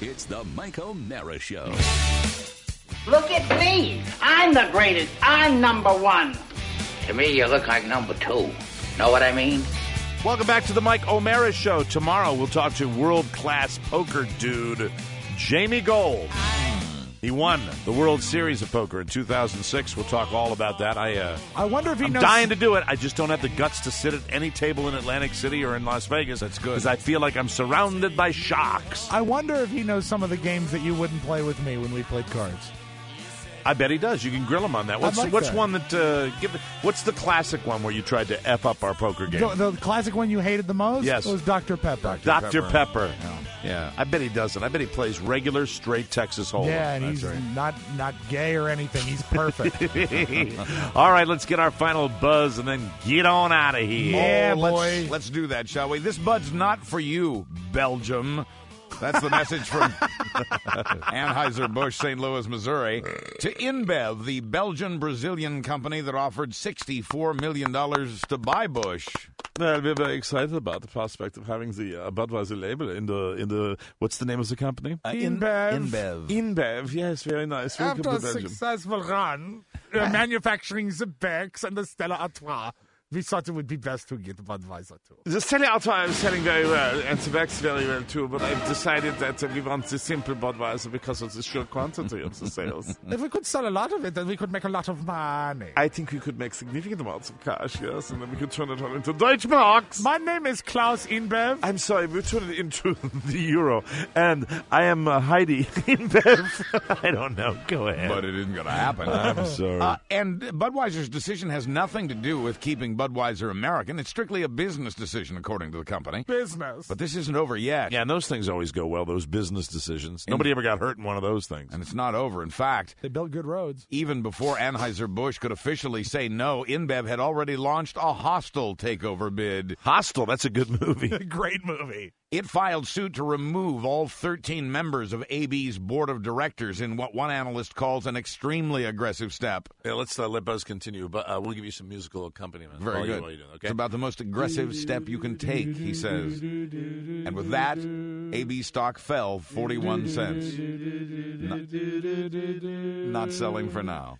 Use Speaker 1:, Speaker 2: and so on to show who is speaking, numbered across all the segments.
Speaker 1: It's the Mike O'Mara Show.
Speaker 2: Look at me. I'm the greatest. I'm number one.
Speaker 3: To me, you look like number two. Know what I mean?
Speaker 4: Welcome back to the Mike O'Mara Show. Tomorrow we'll talk to world-class poker dude Jamie Gold. He won the World Series of Poker in 2006. We'll talk all about that.
Speaker 5: I wonder if he
Speaker 4: I'm
Speaker 5: knows.
Speaker 4: dying to do it. I just don't have the guts to sit at any table in Atlantic City or in Las Vegas.
Speaker 5: That's good.
Speaker 4: Because I feel like I'm surrounded by sharks.
Speaker 5: I wonder if he knows some of the games that you wouldn't play with me when we played cards.
Speaker 4: I bet he does. You can grill him on that. What's
Speaker 5: that.
Speaker 4: one that? What's the classic one where you tried to f up our poker game?
Speaker 5: The classic one you hated the most?
Speaker 4: Yes.
Speaker 5: Was Dr. Pepper.
Speaker 4: Dr. Pepper. Yeah. I bet he doesn't. I bet he plays regular, straight Texas Hold'em.
Speaker 5: Yeah, and he's not gay or anything. He's perfect.
Speaker 4: All right, let's get our final buzz and then get on out of here.
Speaker 5: Yeah, boy.
Speaker 6: Let's do that, shall we? This bud's not for you, Belgium. That's the message from Anheuser-Busch, St. Louis, Missouri, to InBev, the Belgian-Brazilian company that offered $64 million to buy Busch.
Speaker 4: Well, we're very excited about the prospect of having the Budweiser label in the what's the name of the company?
Speaker 5: InBev.
Speaker 4: InBev, yes, very nice. Very
Speaker 5: After a successful run, manufacturing the Becks and the Stella Artois, we thought it would be best to get Budweiser too.
Speaker 4: The Stella Artois is selling very well, and the Beck's very well too, but I've decided that we want the simple Budweiser because of the sheer quantity of the sales.
Speaker 5: If we could sell a lot of it, then we could make a lot of money.
Speaker 4: I think we could make significant amounts of cash, yes, and then we could turn it all into Deutschmarks.
Speaker 5: My name is Klaus InBev.
Speaker 4: I'm sorry, we'll turn it into the euro, and I am Heidi InBev. I don't know, go ahead.
Speaker 6: But it isn't going to happen.
Speaker 4: I'm sorry.
Speaker 6: And Budweiser's decision has nothing to do with keeping Budweiser American. It's strictly a business decision, according to the company.
Speaker 5: Business.
Speaker 6: But this isn't over yet.
Speaker 4: Yeah, and those things always go well, those business decisions. Nobody ever got hurt in one of those things.
Speaker 6: And it's not over. In fact,
Speaker 5: They built good roads.
Speaker 6: even before Anheuser-Busch could officially say no, InBev had already launched a hostile takeover bid.
Speaker 4: Hostel, that's a good movie.
Speaker 5: Great movie.
Speaker 6: It filed suit to remove all 13 members of AB's board of directors in what one analyst calls an extremely aggressive step.
Speaker 4: Yeah, let's let Buzz continue, but we'll give you some musical accompaniment.
Speaker 6: Very
Speaker 4: while
Speaker 6: good.
Speaker 4: While you're doing, okay?
Speaker 6: It's about the most aggressive step you can take, he says. And with that, AB stock fell 41 cents. Not selling for now.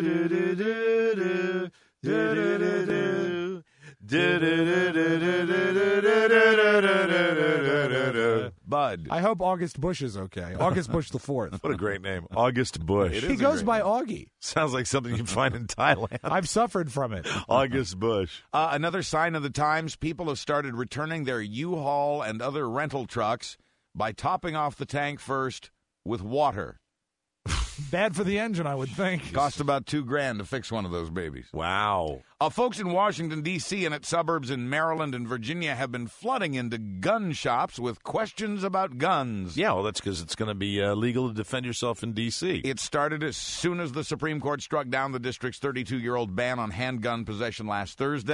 Speaker 6: Bud.
Speaker 5: I hope August Bush is okay. August Bush the Fourth.
Speaker 4: What a great name. August Bush.
Speaker 5: He goes by Augie.
Speaker 4: Sounds like something you'd find in Thailand.
Speaker 5: I've suffered from it.
Speaker 4: August Bush.
Speaker 6: Another sign of the times, people have started returning their U-Haul and other rental trucks by topping off the tank first with water.
Speaker 5: Bad for the engine, I would think.
Speaker 6: Cost about $2,000 to fix one of those babies.
Speaker 4: Wow.
Speaker 6: Folks in Washington, D.C. and its suburbs in Maryland and Virginia have been flooding into gun shops with questions about guns.
Speaker 4: Yeah, well, that's because it's going to be legal to defend yourself in D.C.
Speaker 6: It started as soon as the Supreme Court struck down the district's 32-year-old ban on handgun possession last Thursday.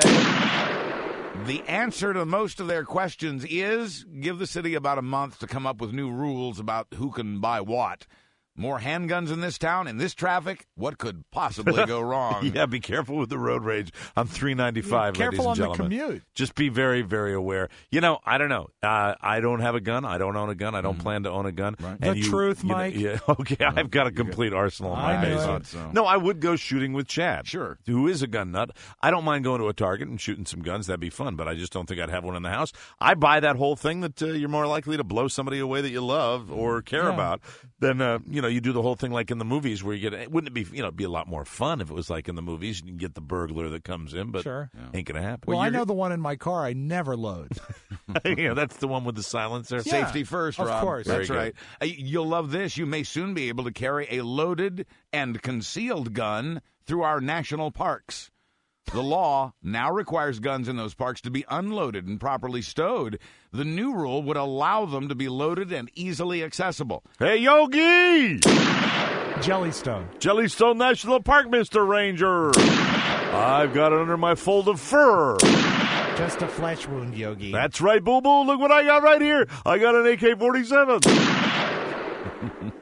Speaker 6: The answer to most of their questions is give the city about a month to come up with new rules about who can buy what. More handguns in this town, in this traffic, what could possibly go wrong?
Speaker 4: Yeah, be careful with the road rage on 395,
Speaker 5: Careful
Speaker 4: ladies and
Speaker 5: on
Speaker 4: gentlemen.
Speaker 5: the commute.
Speaker 4: Just be very, very aware. You know, I don't know. I don't have a gun. I don't own a gun. I don't plan to own a gun.
Speaker 6: Right.
Speaker 4: And
Speaker 5: The truth,
Speaker 4: you know,
Speaker 5: Mike.
Speaker 4: yeah, okay, I've got a complete arsenal in my
Speaker 5: I know.
Speaker 4: basement.
Speaker 6: So.
Speaker 4: No, I would go shooting with Chad.
Speaker 6: Sure.
Speaker 4: Who is a gun nut. I don't mind going to a Target and shooting some guns. That'd be fun, but I just don't think I'd have one in the house. I buy that whole thing that you're more likely to blow somebody away that you love or care about than, you do the whole thing like in the movies where you get, wouldn't it be, it'd be a lot more fun if it was like in the movies and you get the burglar that comes in, but
Speaker 5: Sure.
Speaker 4: ain't going to happen.
Speaker 5: Well, I know the one in my car I never load.
Speaker 4: Yeah, that's the one with the silencer.
Speaker 5: Yeah.
Speaker 6: Safety first,
Speaker 5: Of
Speaker 6: Rob.
Speaker 5: course.
Speaker 6: That's
Speaker 4: Very
Speaker 6: right. You'll love this. You may soon be able to carry a loaded and concealed gun through our national parks. The law now requires guns in those parks to be unloaded and properly stowed. The new rule would allow them to be loaded and easily accessible.
Speaker 4: Hey, Yogi!
Speaker 5: Jellystone.
Speaker 4: Jellystone National Park, Mr. Ranger. I've got it under my fold of fur.
Speaker 5: Just a flesh wound, Yogi.
Speaker 4: That's right, Boo Boo. Look what I got right here. I got an AK-47.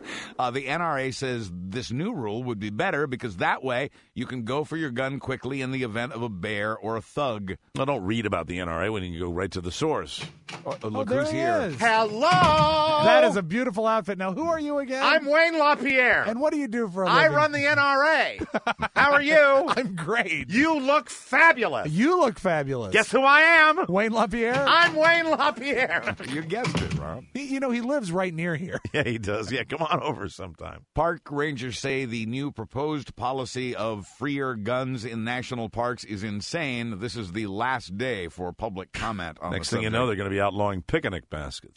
Speaker 6: The NRA says this new rule would be better because that way you can go for your gun quickly in the event of a bear or a thug.
Speaker 4: Well, don't read about the NRA when you can go right to the source.
Speaker 6: Look
Speaker 5: there
Speaker 6: who's
Speaker 5: he
Speaker 6: here.
Speaker 5: is.
Speaker 7: Hello!
Speaker 5: That is a beautiful outfit. Now, who are you again?
Speaker 7: I'm Wayne LaPierre.
Speaker 5: And what do you do for a
Speaker 7: I
Speaker 5: living?
Speaker 7: run the NRA. How are you?
Speaker 5: I'm great.
Speaker 7: You look fabulous.
Speaker 5: You look fabulous.
Speaker 7: Guess who I am?
Speaker 5: Wayne LaPierre?
Speaker 7: I'm Wayne LaPierre.
Speaker 6: You guessed it, Rob.
Speaker 5: He lives right near here.
Speaker 4: Yeah, he does. Yeah, come on over sometime.
Speaker 6: Park rangers say the new proposed policy of freer guns in national parks is insane. This is the last day for public comment on
Speaker 4: Next
Speaker 6: the
Speaker 4: thing you
Speaker 6: subject.
Speaker 4: know, they're going to be outlawing picnic baskets.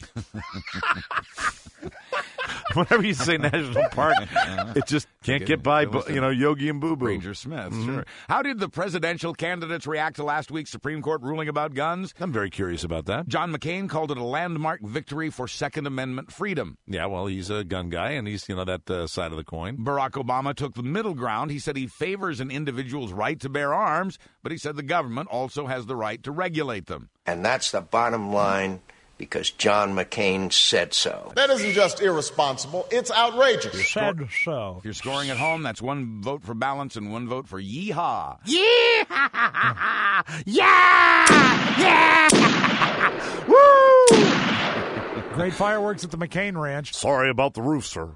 Speaker 4: Whenever you say national park, it just can't get by, Yogi and Boo Boo.
Speaker 6: Ranger Smith, sure. How did the presidential candidates react to last week's Supreme Court ruling about guns?
Speaker 4: I'm very curious about that.
Speaker 6: John McCain called it a landmark victory for Second Amendment freedom.
Speaker 4: Yeah, well, he's a gun guy, and he's, that side of the coin.
Speaker 6: Barack Obama took the middle ground. He said he favors an individual's right to bear arms, but he said the government also has the right to regulate them.
Speaker 8: And that's the bottom line, because John McCain said so.
Speaker 9: That isn't just irresponsible, it's outrageous.
Speaker 5: Said so.
Speaker 6: If you're scoring at home, that's one vote for balance and one vote for yeehaw.
Speaker 7: Yeah! Yeah! Woo!
Speaker 5: Great fireworks at the McCain Ranch.
Speaker 4: Sorry about the roof, sir.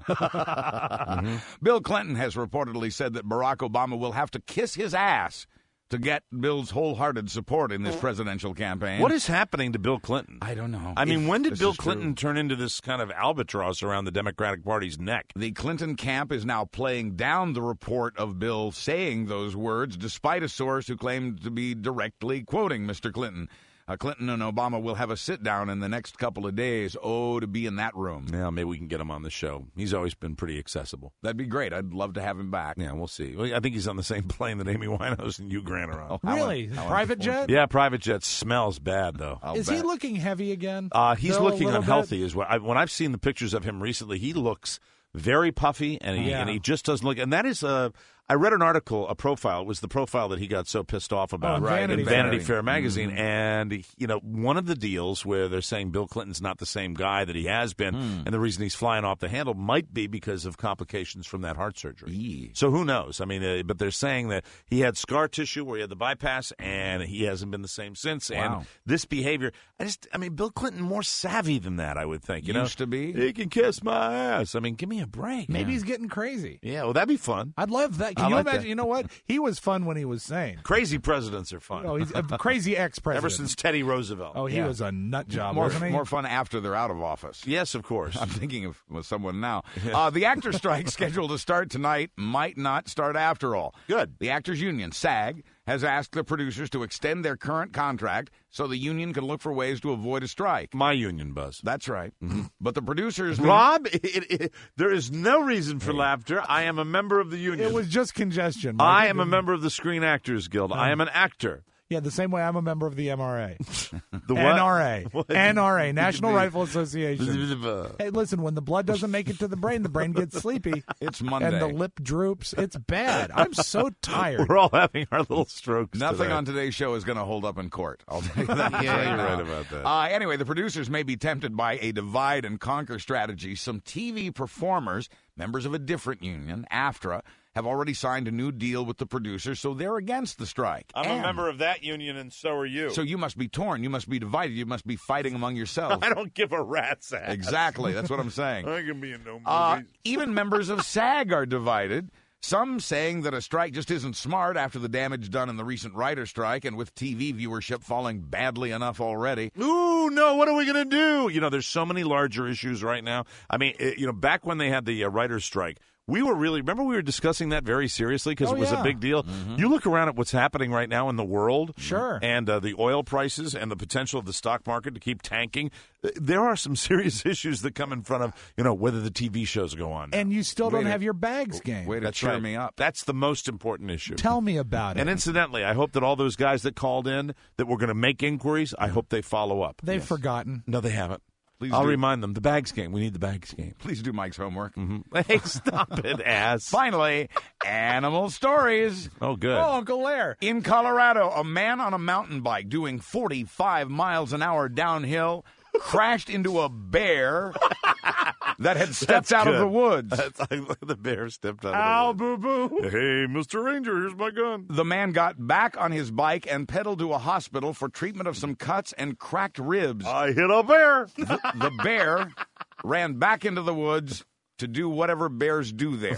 Speaker 6: Bill Clinton has reportedly said that Barack Obama will have to kiss his ass to get Bill's wholehearted support in this presidential campaign.
Speaker 4: What is happening to Bill Clinton?
Speaker 6: I don't know.
Speaker 4: I mean, when did
Speaker 6: This
Speaker 4: Bill
Speaker 6: is
Speaker 4: Clinton
Speaker 6: true.
Speaker 4: turn into this kind of albatross around the Democratic Party's neck?
Speaker 6: The Clinton camp is now playing down the report of Bill saying those words, despite a source who claimed to be directly quoting Mr. Clinton. Clinton and Obama will have a sit-down in the next couple of days. Oh, to be in that room.
Speaker 4: Yeah, maybe we can get him on the show. He's always been pretty accessible.
Speaker 6: That'd be great. I'd love to have him back.
Speaker 4: Yeah, we'll see. Well, I think he's on the same plane that Amy Winehouse and Hugh Grant are on.
Speaker 5: Really? Private jet?
Speaker 4: Yeah, private jet smells bad, though.
Speaker 5: Is he looking heavy again?
Speaker 4: He's
Speaker 5: Bill,
Speaker 4: looking
Speaker 5: a little
Speaker 4: unhealthy
Speaker 5: bit?
Speaker 4: as well. When I've seen the pictures of him recently, he looks very puffy, and he just doesn't look. And that is I read an article, a profile. It was the profile that he got so pissed off about
Speaker 5: in
Speaker 4: Vanity Fair magazine. And, one of the deals where they're saying Bill Clinton's not the same guy that he has been, and the reason he's flying off the handle might be because of complications from that heart surgery. So who knows? I mean, but they're saying that he had scar tissue where he had the bypass, and he hasn't been the same since.
Speaker 6: Wow.
Speaker 4: And this behavior, Bill Clinton more savvy than that, I would think.
Speaker 6: Used to be.
Speaker 4: He can kiss my ass. I mean, give me a break.
Speaker 5: Maybe he's getting crazy.
Speaker 4: Yeah, well, that'd be fun.
Speaker 5: I'd love that. Can
Speaker 4: I
Speaker 5: you
Speaker 4: like
Speaker 5: imagine?
Speaker 4: that.
Speaker 5: You know what? He was fun when he was sane.
Speaker 4: Crazy presidents are fun.
Speaker 5: Oh, he's a crazy ex-president.
Speaker 4: Ever since Teddy Roosevelt.
Speaker 5: Oh, he was a nut job,
Speaker 6: More,
Speaker 5: wasn't he?
Speaker 6: more fun after they're out of office.
Speaker 4: Yes, of course.
Speaker 6: I'm thinking of someone now. The actor strike scheduled to start tonight might not start after all.
Speaker 4: Good.
Speaker 6: The Actors Union, SAG, has asked the producers to extend their current contract so the union can look for ways to avoid a strike.
Speaker 4: My union, Buzz.
Speaker 6: That's right. But the producers...
Speaker 4: Rob, there is no reason for laughter. I am a member of the union.
Speaker 5: It was just congestion.
Speaker 4: I am a member of the Screen Actors Guild. I am an actor.
Speaker 5: Yeah, the same way I'm a member of the MRA.
Speaker 4: The what?
Speaker 5: NRA.
Speaker 4: What?
Speaker 5: NRA, National Rifle Association. Hey, listen, when the blood doesn't make it to the brain gets sleepy.
Speaker 6: It's Monday.
Speaker 5: And the lip droops. It's bad. I'm so tired.
Speaker 4: We're all having our little strokes.
Speaker 6: Nothing
Speaker 4: today.
Speaker 6: on today's show is going to hold up in court. I'll tell you that.
Speaker 4: Yeah,
Speaker 6: right
Speaker 4: you're
Speaker 6: now.
Speaker 4: right about that.
Speaker 6: Anyway, the producers may be tempted by a divide and conquer strategy. Some TV performers, members of a different union, AFTRA, have already signed a new deal with the producers, so they're against the strike.
Speaker 4: I'm a member of that union, and so are you.
Speaker 6: So you must be torn. You must be divided. You must be fighting among yourselves.
Speaker 4: I don't give a rat's ass.
Speaker 6: Exactly. That's what I'm saying.
Speaker 4: I can be in no movies.
Speaker 6: Even members of SAG are divided. Some saying that a strike just isn't smart after the damage done in the recent writer strike and with TV viewership falling badly enough already.
Speaker 4: Ooh, no, what are we going to do? There's so many larger issues right now. I mean, back when they had the writer's strike, we were discussing that very seriously because it was a big deal. You look around at what's happening right now in the world.
Speaker 5: Sure.
Speaker 4: And the oil prices and the potential of the stock market to keep tanking. There are some serious issues that come in front of, whether the TV shows go on now.
Speaker 5: And you still don't have your bags game.
Speaker 6: Way to cheer me up.
Speaker 4: That's the most important issue.
Speaker 5: Tell me about it.
Speaker 4: And incidentally, I hope that all those guys that called in that were going to make inquiries, I hope they follow up.
Speaker 5: They've forgotten.
Speaker 4: No, they haven't.
Speaker 6: Please
Speaker 4: I'll
Speaker 6: do.
Speaker 4: remind them. The bags game. We need the bags game.
Speaker 6: Please do Mike's homework.
Speaker 4: Hey, stop it, ass.
Speaker 6: Finally, animal stories.
Speaker 4: Oh, good.
Speaker 5: Oh, Uncle Lair.
Speaker 6: In Colorado, a man on a mountain bike doing 45 miles an hour downhill crashed into a bear that had stepped out of the woods.
Speaker 4: That's like the bear stepped out
Speaker 5: Ow,
Speaker 4: of the woods.
Speaker 5: boo-boo.
Speaker 4: Hey, Mr. Ranger, here's my gun.
Speaker 6: The man got back on his bike and pedaled to a hospital for treatment of some cuts and cracked ribs.
Speaker 4: I hit a bear.
Speaker 6: The bear ran back into the woods to do whatever bears do there.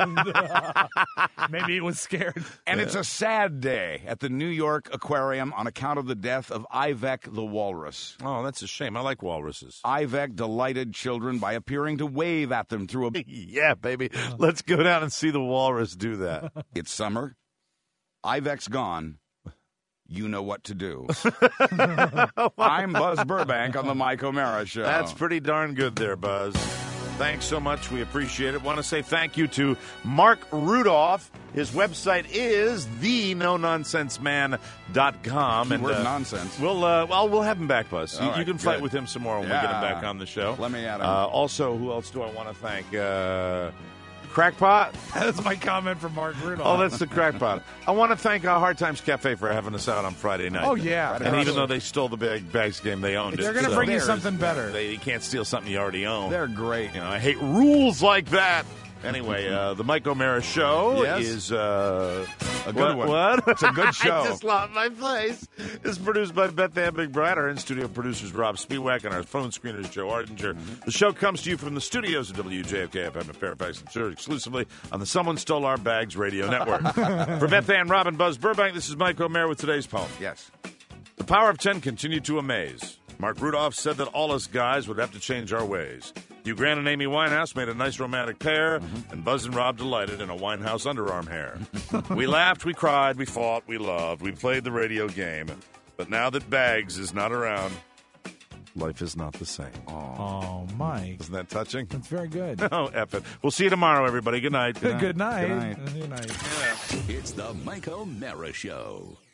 Speaker 5: Maybe it was scared.
Speaker 6: And it's a sad day at the New York Aquarium on account of the death of Ivek the walrus.
Speaker 4: Oh, that's a shame. I like walruses.
Speaker 6: Ivek delighted children by appearing to wave at them through a...
Speaker 4: Yeah, baby. Let's go down and see the walrus do that.
Speaker 6: It's summer. Ivek's gone. You know what to do. I'm Buzz Burbank on the Mike O'Mara Show.
Speaker 4: That's pretty darn good there, Buzz. Thanks so much. We appreciate it. Want to say thank you to Mark Rudolph. His website is thenononsenseman.com.
Speaker 6: Keyword nonsense.
Speaker 4: We'll have him back, Buzz.
Speaker 6: All
Speaker 4: You
Speaker 6: right,
Speaker 4: can fight
Speaker 6: good.
Speaker 4: with him some more when we get him back on the show.
Speaker 6: Let me add him.
Speaker 4: Also, who else do I want to thank? Crackpot.
Speaker 5: That's my comment from Mark Rudolph.
Speaker 4: Oh, that's the Crackpot. I want to thank Hard Times Cafe for having us out on Friday night.
Speaker 5: Oh, yeah.
Speaker 4: And even though they stole the bags game, they owned it.
Speaker 5: They're going to
Speaker 4: So
Speaker 5: bring you something better.
Speaker 4: you can't steal something you already own.
Speaker 6: They're great.
Speaker 4: I hate rules like that. Anyway, the Mike O'Mara Show is
Speaker 6: a good one.
Speaker 4: What?
Speaker 6: It's a good show.
Speaker 4: I just lost my place. It's produced by Beth Ann Big Bright. Our in-studio producers Rob Spiewak and our phone screeners Joe Ardinger. The show comes to you from the studios of WJFK FM in Fairfax, Missouri, exclusively on the Someone Stole Our Bags radio network. For Beth Ann, Rob, and Buzz Burbank, this is Mike O'Mara with today's poem.
Speaker 6: Yes.
Speaker 4: The power of 10 continued to amaze. Mark Rudolph said that all us guys would have to change our ways. Hugh Grant and Amy Winehouse made a nice romantic pair, and Buzz and Rob delighted in a Winehouse underarm hair. We laughed, we cried, we fought, we loved, we played the radio game. But now that Bags is not around, life is not the same.
Speaker 5: Oh, Mike.
Speaker 4: Isn't that touching?
Speaker 5: That's very good.
Speaker 4: Oh, F it. We'll see you tomorrow, everybody. Good night.
Speaker 5: Good night.
Speaker 6: Good night.
Speaker 5: Good night.
Speaker 1: It's the Mike O'Mara Show.